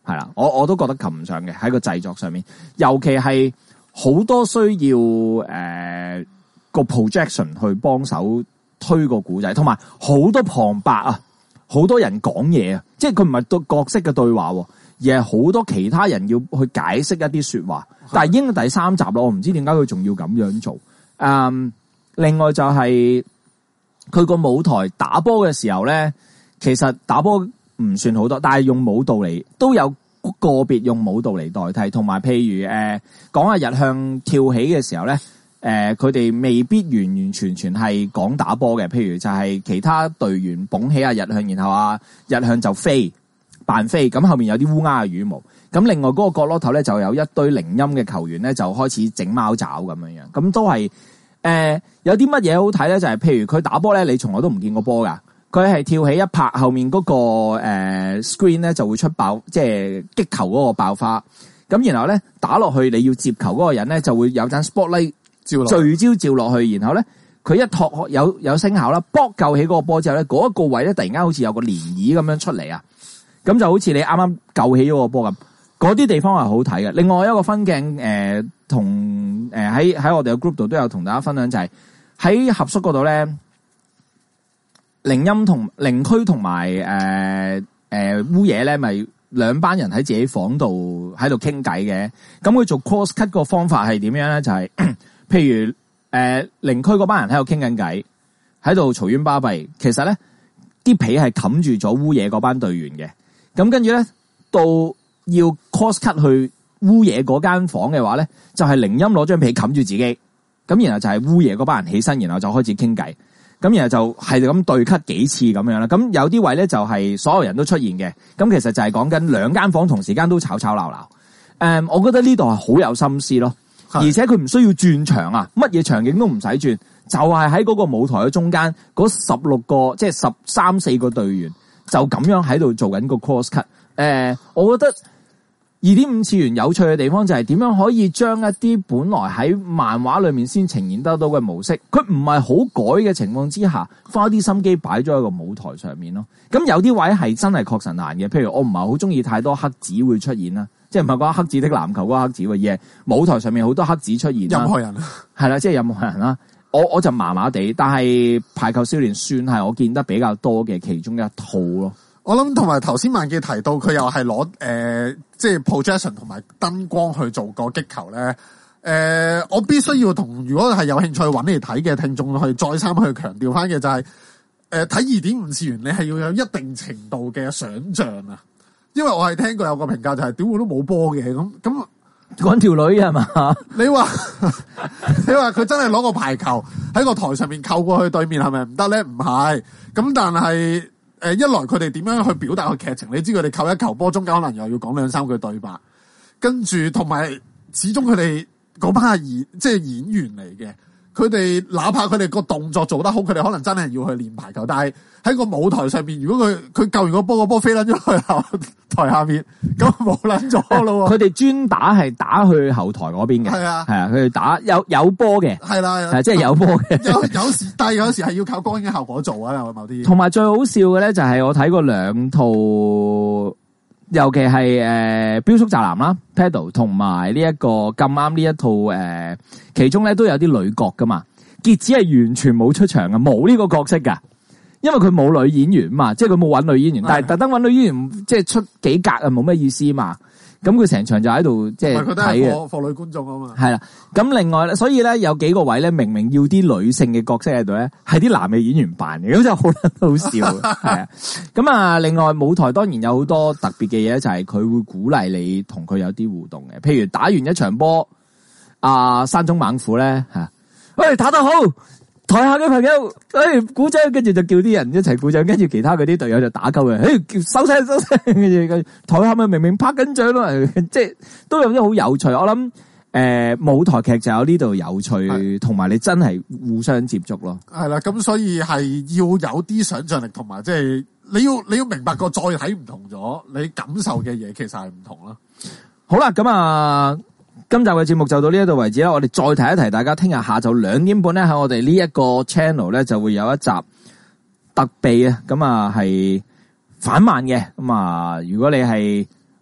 Speaker 2: 係啦，我我都覺得及唔上嘅喺個製作上面，尤其係好多需要誒、呃、個 projection 去幫手推個故仔，同埋好多旁白啊，好多人講嘢啊，即係佢唔係對角色嘅對話，而係好多其他人要去解釋一啲說話。但係已經第三集咯，我唔知點解佢仲要咁樣做。嗯，另外就係佢個舞台打波嘅時候咧，其實打波唔算好多，但係用舞蹈嚟都有個別用舞蹈嚟代替，同埋譬如誒講下日向跳起嘅時候咧，誒佢哋未必完完全全係講打波嘅，譬如就係其他隊員捧起阿日向，然後啊日向就飛扮飛，咁後面有啲烏鴉嘅羽毛。咁另外嗰個角落頭咧就有一堆鈴音嘅球員咧就開始整貓爪咁樣樣，咁都係誒、呃、有啲乜嘢好睇咧？就係、是、譬如佢打波咧，你從來都唔見過波噶，佢係跳起一拍，後面嗰、那個誒、呃、screen 咧就會出爆，即係擊球嗰個爆花。咁然後咧打落去，你要接球嗰個人咧就會有盞 spotlight 照聚焦照落去，然後咧佢一托有有聲效啦，卜救起嗰個波之後咧，嗰、那、一個位咧突然間好似有個漣漪咁樣出嚟啊！咁就好似你啱啱救起咗個波咁。嗰啲地方係好睇嘅。另外一個分鏡，誒、呃，同誒喺喺我哋嘅 group 度都有同大家分享，就係、是、喺合宿嗰度咧，靈音同靈區同埋誒誒烏野咧，咪兩班人喺自己房度喺度傾偈嘅。咁佢做 cross cut 個方法係點樣咧？就係、是、譬如誒靈區嗰班人喺度傾緊偈，喺度嘈冤巴閉。其實咧啲被係冚住咗烏野嗰班隊員嘅。咁跟住咧到要 cross cut 去烏野嗰間房嘅話咧，就係、是、靈音攞張被冚住自己，咁然後就係烏野嗰班人起身，然後就開始傾偈，咁然後就係咁對 cut 幾次咁樣啦。咁有啲位咧就係所有人都出現嘅，咁其實就係講緊兩間房同時間都吵吵鬧鬧。誒、嗯，我覺得呢度係好有心思咯，而且佢唔需要轉場啊，乜嘢場景都唔使轉，就係喺嗰個舞台嘅中間嗰十六個，即係十三四個隊員就咁樣喺度做緊個 cross cut。誒、呃，我覺得。二點五次元有趣嘅地方就係點樣可以將一啲本來喺漫畫裏面先呈現得到嘅模式，佢唔係好改嘅情況之下，花啲心機擺咗喺個舞台上面咯。咁有啲位係真係確實難嘅，譬如我唔係好中意太多黑子會出現啦，即係唔係講黑子的籃球嗰個黑子嘅嘢，舞台上面好多黑子出現，
Speaker 3: 任何人
Speaker 2: 係啦，即係任何人啦。我我就麻麻地，但係排球少年算係我見得比較多嘅其中一套咯。
Speaker 3: 我諗同埋頭先萬記提到佢又係攞誒即係 projection 同埋燈光去做個擊球咧。誒、呃，我必須要同如果係有興趣揾嚟睇嘅聽眾去再三去強調翻嘅就係誒睇二點五次元你係要有一定程度嘅想像啊。因為我係聽過有個評價就係屌我都冇波嘅咁咁
Speaker 2: 講條女係嘛？
Speaker 3: 你話你話佢真係攞個排球喺個台上面扣過去對面係咪唔得咧？唔係咁，但係。誒，一來佢哋點樣去表達個劇情？你知佢哋扣一球波，中間可能又要講兩三句對白，跟住同埋始終佢哋嗰班係演即係演員嚟嘅，佢哋哪怕佢哋個動作做得好，佢哋可能真係要去練排球，但係喺個舞台上面，如果佢佢救完個波，個波飛撚咗去台下面，咁冇撚咗咯。
Speaker 2: 佢哋專打係打去後台嗰邊嘅，係啊，係啊，佢哋打有有波嘅，
Speaker 3: 係啦，
Speaker 2: 係即係有波嘅。
Speaker 3: 有有時，但係有時係要靠光影效果做啊，有某啲。
Speaker 2: 同埋最好笑嘅咧，就係我睇過兩套，尤其係誒標速宅男啦 ，Paddle 同埋呢一個咁啱呢一套誒、呃，其中咧都有啲女角噶嘛，潔子係完全冇出場嘅，冇呢個角色噶。因為佢冇女演員嘛，即係佢冇揾女演員，但係特登揾女演員，即係出幾格啊，冇咩意思嘛。咁佢成場就喺度即係睇嘅，
Speaker 3: 放女觀眾啊嘛。
Speaker 2: 係啦，咁另外咧，所以咧有幾個位咧，明明要啲女性嘅角色喺度咧，係啲男嘅演員扮嘅，咁就好好笑。係啊，咁啊，另外舞台當然有好多特別嘅嘢，就係佢會鼓勵你同佢有啲互動嘅，譬如打完一場波，啊山中猛虎咧吓，喂打得好。台下嘅朋友，誒鼓掌，跟住就叫啲人一齊鼓掌，跟住其他嗰啲隊友就打鳩嘅，誒收聲收聲，跟住台下咪明明拍緊掌咯，即係都有啲好有趣。我諗誒、呃、舞台劇就有呢度有趣，同埋你真係互相接觸咯。係啦，
Speaker 3: 咁所以係要有啲想像力，同埋即係你要你要明白個載體唔同咗，你感受嘅嘢其實係唔同啦。
Speaker 2: 好啦，咁啊。今集嘅節目就到呢一度為止啦，我哋再提一提大家，聽日下晝兩點半咧喺我哋呢一個 channel 咧就會有一集特備啊，咁啊係反慢嘅，咁啊如果你係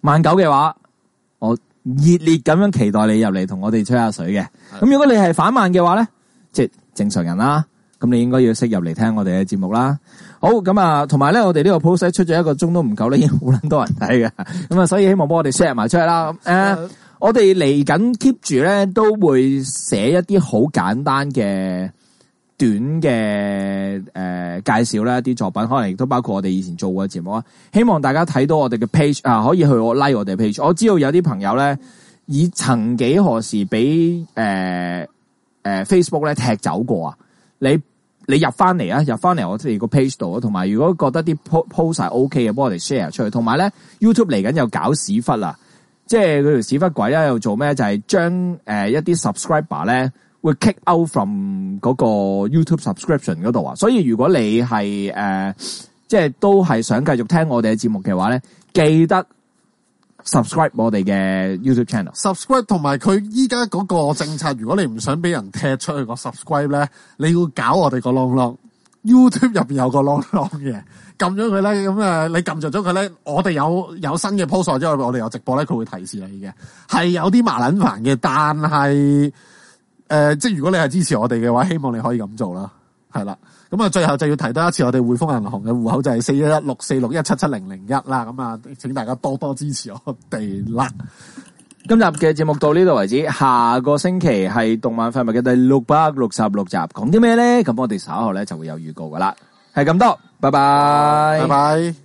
Speaker 2: 萬九嘅話，我熱烈咁樣期待你入嚟同我哋吹下水嘅。咁如果你係反萬嘅話咧，即係正常人啦，咁你應該要識入嚟聽我哋嘅節目啦。好，咁啊，同埋咧，我哋呢個 post 出咗一個鐘都唔夠咧，已經好撚多人睇嘅。咁啊，所以希望幫我哋 share 埋出去啦。誒、呃，我哋嚟緊 keep 住咧，都會寫一啲好簡單嘅短嘅誒、呃、介紹啦，一啲作品，可能亦都包括我哋以前做過嘅節目啊。希望大家睇到我哋嘅 page 啊，可以去我 like 我哋 page。我知道有啲朋友咧，以曾幾何時俾誒誒 Facebook 咧踢走過啊，你。你入翻嚟啊，入翻嚟我哋個 page 度啊，同埋如果覺得啲 post 係 OK 嘅，幫我哋 share 出去。同埋咧 ，YouTube 嚟緊又搞屎忽啦，即係佢條屎忽鬼咧又做咩？就係將誒一啲 subscriber 咧會 kick out from 嗰個 YouTube subscription 嗰度啊。所以如果你係誒、呃、即係都係想繼續聽我哋嘅節目嘅話咧，記得 subscribe 我哋嘅 YouTube channel。subscribe
Speaker 3: 同埋佢依家嗰個政策，如果你唔想俾人踢出去個 subscribe 咧，你要搞我哋個 long long。YouTube 入邊有個 long long 嘅，撳咗佢咧，咁誒你撳着咗佢咧，我哋有有新嘅 post 之後，我哋有直播咧，佢會提示你嘅。係有啲麻撚煩嘅，但係誒、呃，即係如果你係支持我哋嘅話，希望你可以咁做啦。係啦，咁啊，最後就要提多一次，我哋匯豐銀行嘅戶口就係四一一六四六一七七零零一啦。咁啊，請大家多多支持我哋啦。
Speaker 2: 今集嘅節目到呢度為止，下個星期係動漫廢物嘅第六百六十六集，講啲咩咧？咁我哋稍後咧就會有預告噶啦。係咁多，拜拜，
Speaker 3: 拜拜。